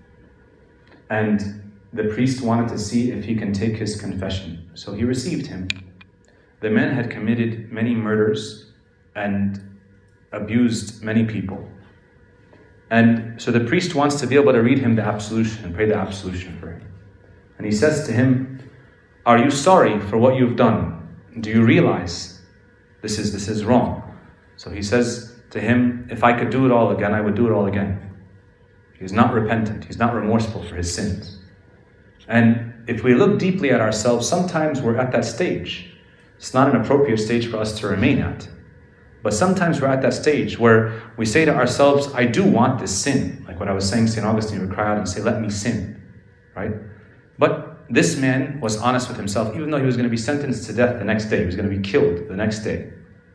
And the priest wanted to see if he can take his confession. So he received him. The man had committed many murders and abused many people. And so the priest wants to be able to read him the absolution and pray the absolution for him. And he says to him, "Are you sorry for what you've done? Do you realize this is, this is wrong?" So he says to him, "If I could do it all again, I would do it all again." He's not repentant. He's not remorseful for his sins. And if we look deeply at ourselves, sometimes we're at that stage. It's not an appropriate stage for us to remain at. But sometimes we're at that stage where we say to ourselves, I do want this sin. Like what I was saying, Saint Augustine would cry out and say, "Let me sin." Right? But this man was honest with himself, even though he was going to be sentenced to death the next day. He was going to be killed the next day.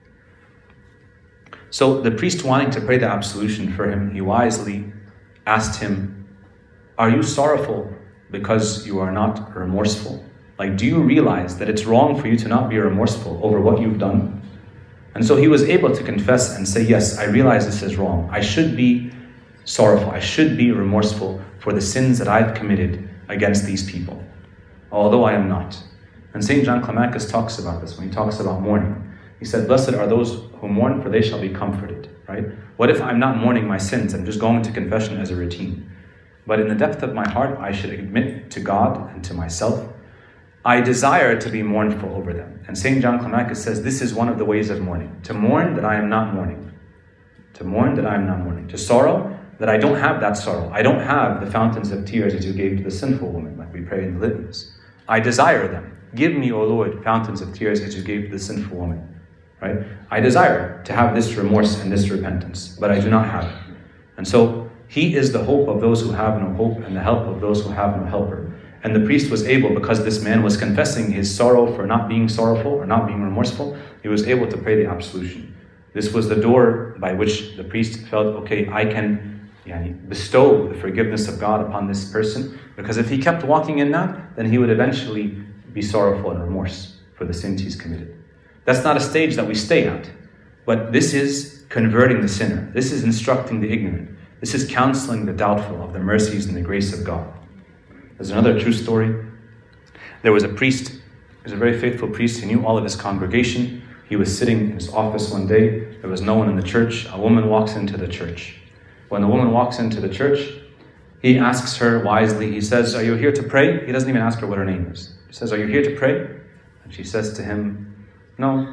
So the priest, wanting to pray the absolution for him, he wisely asked him, "Are you sorrowful because you are not remorseful? Like, do you realize that it's wrong for you to not be remorseful over what you've done?" And so he was able to confess and say, "Yes, I realize this is wrong. I should be sorrowful. I should be remorseful for the sins that I've committed against these people, although I am not." And Saint John Climacus talks about this when he talks about mourning. He said, "Blessed are those who mourn, for they shall be comforted." Right? What if I'm not mourning my sins? I'm just going to confession as a routine. But in the depth of my heart, I should admit to God and to myself, I desire to be mournful over them. And Saint John Climacus says this is one of the ways of mourning. To mourn that I am not mourning. To mourn that I am not mourning. To sorrow that I don't have that sorrow. I don't have the fountains of tears as you gave to the sinful woman, like we pray in the litanies. I desire them. Give me, O Lord, fountains of tears as you gave to the sinful woman. Right? I desire to have this remorse and this repentance, but I do not have it. And so he is the hope of those who have no hope and the help of those who have no helper. And the priest was able, because this man was confessing his sorrow for not being sorrowful or not being remorseful, he was able to pray the absolution. This was the door by which the priest felt, okay, I can yeah, bestow the forgiveness of God upon this person, because if he kept walking in that, then he would eventually be sorrowful and remorse for the sins he's committed. That's not a stage that we stay at, but this is converting the sinner. This is instructing the ignorant. This is counseling the doubtful of the mercies and the grace of God. There's another true story. There was a priest, he was a very faithful priest. He knew all of his congregation. He was sitting in his office one day. There was no one in the church. A woman walks into the church. When the woman walks into the church, he asks her wisely, he says, "Are you here to pray?" He doesn't even ask her what her name is. He says, "Are you here to pray?" And she says to him, "No."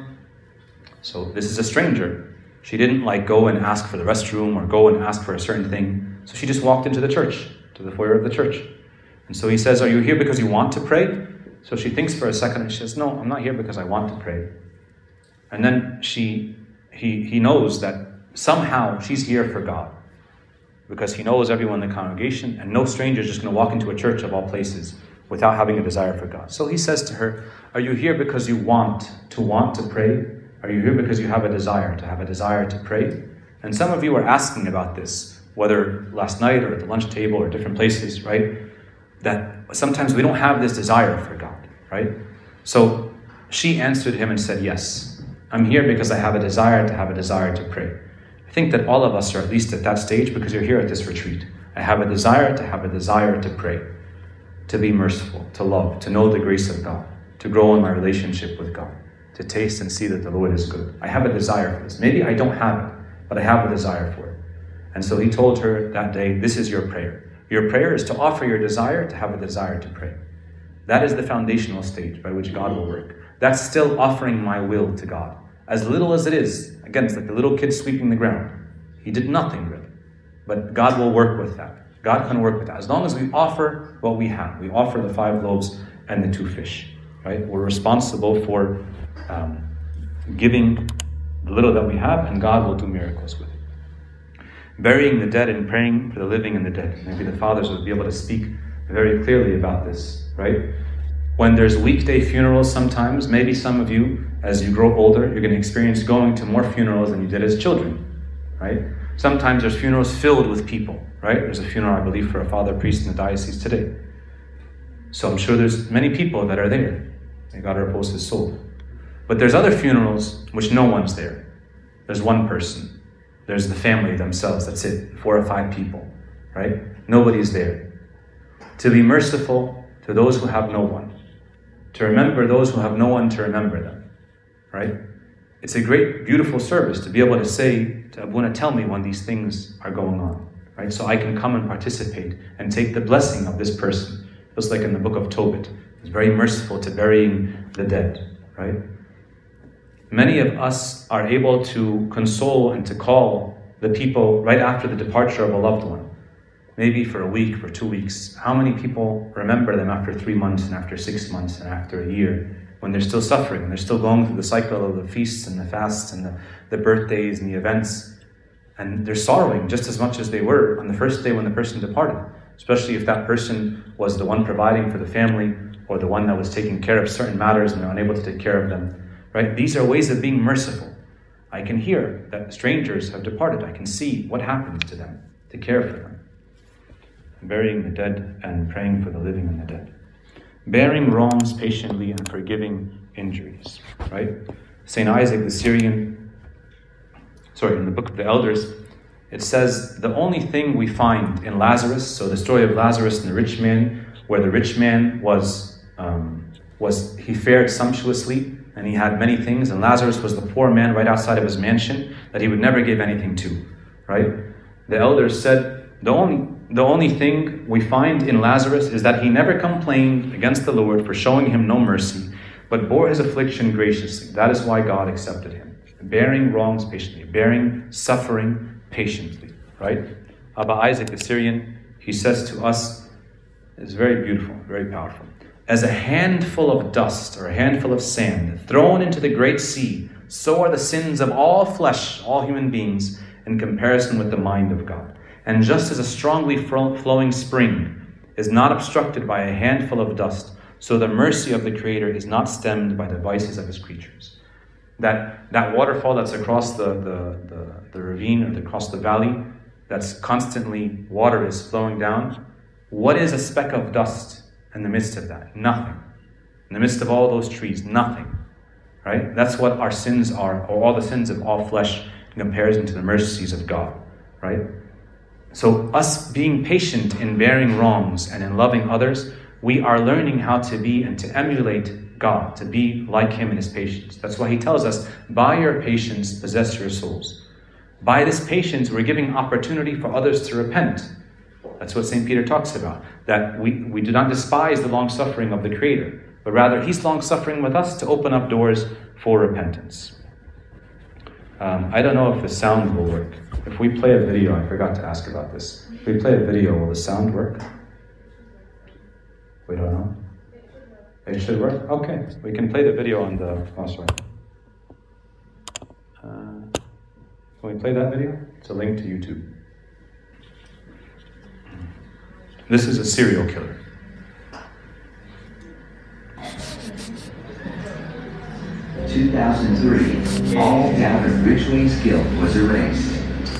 So this is a stranger. She didn't like go and ask for the restroom or go and ask for a certain thing. So she just walked into the church, to the foyer of the church. And so he says, "Are you here because you want to pray?" So she thinks for a second and she says, "No, I'm not here because I want to pray." And then she, he, he knows that somehow she's here for God, because he knows everyone in the congregation, and no stranger is just going to walk into a church of all places without having a desire for God. So he says to her, "Are you here because you want to want to pray? Are you here because you have a desire to have a desire to pray?" And some of you are asking about this, whether last night or at the lunch table or different places, right? That sometimes we don't have this desire for God, right? So she answered him and said, "Yes, I'm here because I have a desire to have a desire to pray." I think that all of us are at least at that stage, because you're here at this retreat. I have a desire to have a desire to pray, to be merciful, to love, to know the grace of God, to grow in my relationship with God, to taste and see that the Lord is good. I have a desire for this. Maybe I don't have it, but I have a desire for it. And so he told her that day, this is your prayer. Your prayer is to offer your desire to have a desire to pray. That is the foundational stage by which God will work. That's still offering my will to God. as little as it is. Again, it's like the little kid sweeping the ground. He did nothing really. But God will work with that. God can work with that. As long as we offer what we have. We offer the five loaves and the two fish. Right? We're responsible for um, giving the little that we have, and God will do miracles with it. Burying the dead and praying for the living and the dead. Maybe the fathers will be able to speak very clearly about this, right? When there's weekday funerals sometimes, maybe some of you, as you grow older, you're going to experience going to more funerals than you did as children, right? Sometimes there's funerals filled with people, right? There's a funeral, I believe, for a father priest in the diocese today. So I'm sure there's many people that are there. May God repose his soul. But there's other funerals which no one's there. There's one person. There's the family themselves, that's it, four or five people, right? Nobody's there. To be merciful to those who have no one. To remember those who have no one to remember them, right? It's a great, beautiful service to be able to say to Abuna, tell me when these things are going on, right? So I can come and participate and take the blessing of this person. Just like in the book of Tobit. It's very merciful to burying the dead, right? Many of us are able to console and to call the people right after the departure of a loved one. Maybe for a week, for two weeks. How many people remember them after three months and after six months and after a year when they're still suffering and they're still going through the cycle of the feasts and the fasts and the, the birthdays and the events, and they're sorrowing just as much as they were on the first day when the person departed, especially if that person was the one providing for the family or the one that was taking care of certain matters and they're unable to take care of them, right? These are ways of being merciful. I can hear that strangers have departed. I can see what happens to them, to care for them. Burying the dead and praying for the living and the dead. Bearing wrongs patiently and forgiving injuries, right? Saint Isaac the Syrian, sorry, in the book of the Elders, it says the only thing we find in Lazarus, so the story of Lazarus and the rich man, where the rich man was, um, was he fared sumptuously and he had many things, and Lazarus was the poor man right outside of his mansion that he would never give anything to, right? The Elders said the only The only thing we find in Lazarus is that he never complained against the Lord for showing him no mercy, but bore his affliction graciously. That is why God accepted him. Bearing wrongs patiently, bearing suffering patiently, right? Abba Isaac the Syrian, he says to us, it's very beautiful, very powerful. As a handful of dust or a handful of sand thrown into the great sea, so are the sins of all flesh, all human beings, in comparison with the mind of God. And just as a strongly flowing spring is not obstructed by a handful of dust, so the mercy of the Creator is not stemmed by the vices of his creatures. That that waterfall that's across the, the, the, the ravine or across the valley, that's constantly, water is flowing down. What is a speck of dust in the midst of that? Nothing. In the midst of all those trees, nothing. Right? That's what our sins are, or all the sins of all flesh in comparison to the mercies of God. Right? So us being patient in bearing wrongs and in loving others, we are learning how to be and to emulate God, to be like him in his patience. That's why he tells us, by your patience, possess your souls. By this patience, we're giving opportunity for others to repent. That's what Saint Peter talks about, that we, we do not despise the long-suffering of the Creator, but rather he's long-suffering with us to open up doors for repentance. Um, I don't know if the sound will work. If we play a video, I forgot to ask about this. If we play a video, will the sound work? We don't know. It should work? Okay. We can play the video on the... Oh, sorry. Uh, can we play that video? It's a link to YouTube. This is a serial killer. two thousand three, all doubt of Ridgway's guilt was erased.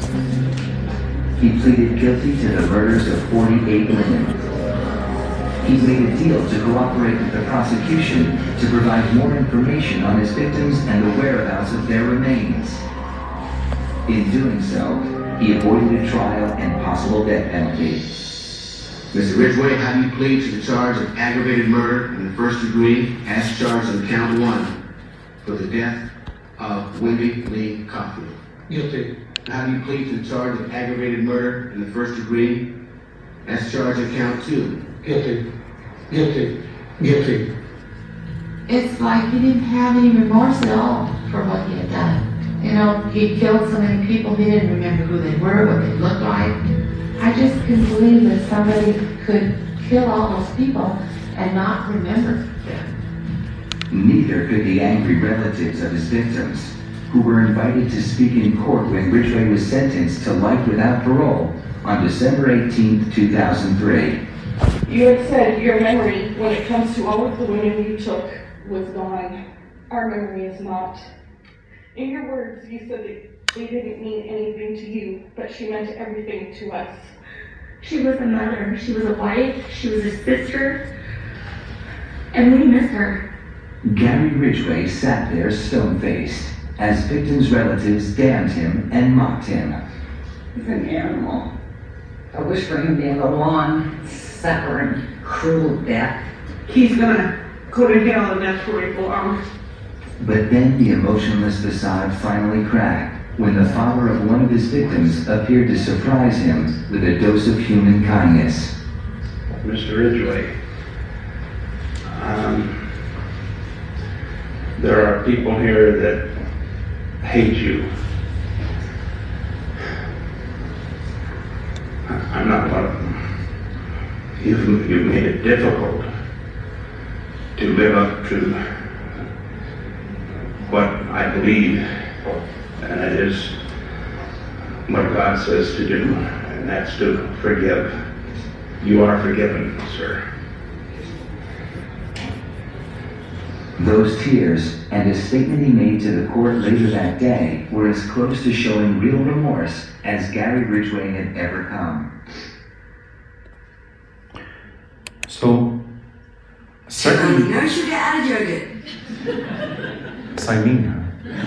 He pleaded guilty to the murders of forty-eight women. He made a deal to cooperate with the prosecution to provide more information on his victims and the whereabouts of their remains. In doing so, he avoided a trial and possible death penalty. Mister Ridgway, how do you plead to the charge of aggravated murder in the first degree as charged on count one for the death of Wendy Lee Caulfield? Guilty. How do you plead to the charge of aggravated murder in the first degree as charged on count two? Guilty. Guilty. Guilty. It's like he didn't have any remorse at all. for what he had done. You know, he killed so many people, he didn't remember who they were, what they looked like. I just couldn't believe that somebody could kill all those people and not remember them. Neither could the angry relatives of his victims, who were invited to speak in court when Ridgway was sentenced to life without parole on December eighteenth, two thousand three. You had said your memory, when it comes to all of the women you took, was gone. Our memory is not. In your words, you said that they didn't mean anything to you, but she meant everything to us. She was a mother, she was a wife, she was a sister, and we miss her. Gary Ridgway sat there stone-faced as victims' relatives damned him and mocked him. He's an animal. I wish for him to have a long, suffering, cruel death. He's gonna go to hell, and that's where he belongs. But then the emotionless facade finally cracked when the father of one of his victims appeared to surprise him with a dose of human kindness. Mister Ridgway, um, there are people here that hate you. I'm not one of them. You've, you've made it difficult to live up to what I believe, and it is what God says to do, and that's to forgive. You are forgiven, sir. Those tears and a statement he made to the court later that day were as close to showing real remorse as Gary Ridgway had ever come. So, certainly... No sugar out of yogurt. Simina.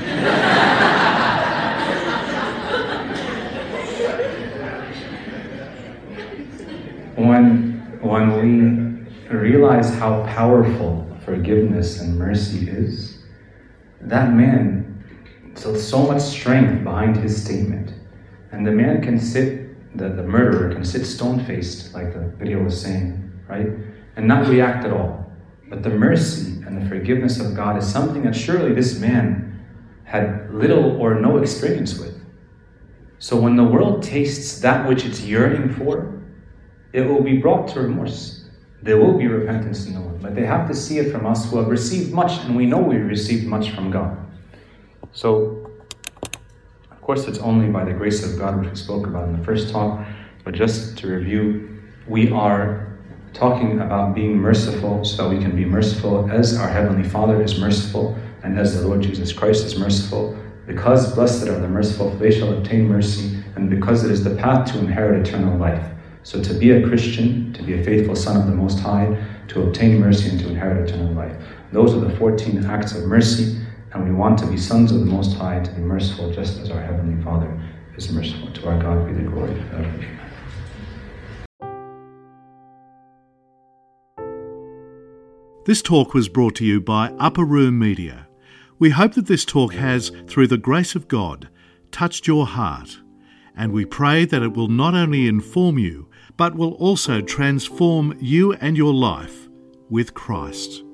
when, when we realize how powerful forgiveness and mercy is, that man, so, so much strength behind his statement. And the man can sit, the, the murderer can sit stone-faced, like the video was saying, right? And not react at all. But the mercy and the forgiveness of God is something that surely this man had little or no experience with. So when the world tastes that which it's yearning for, it will be brought to remorse. There will be repentance in the world, but they have to see it from us who have received much, and we know we received much from God. So, of course, it's only by the grace of God, which we spoke about in the first talk, but just to review, we are talking about being merciful so that we can be merciful as our Heavenly Father is merciful and as the Lord Jesus Christ is merciful. Because blessed are the merciful, for they shall obtain mercy, and because it is the path to inherit eternal life. So to be a Christian, to be a faithful son of the Most High, to obtain mercy and to inherit eternal life. Those are the fourteen acts of mercy, and we want to be sons of the Most High, to be merciful just as our Heavenly Father is merciful. To our God be the glory forever. This talk was brought to you by Upper Room Media. We hope that this talk has, through the grace of God, touched your heart, and we pray that it will not only inform you, but will also transform you and your life with Christ.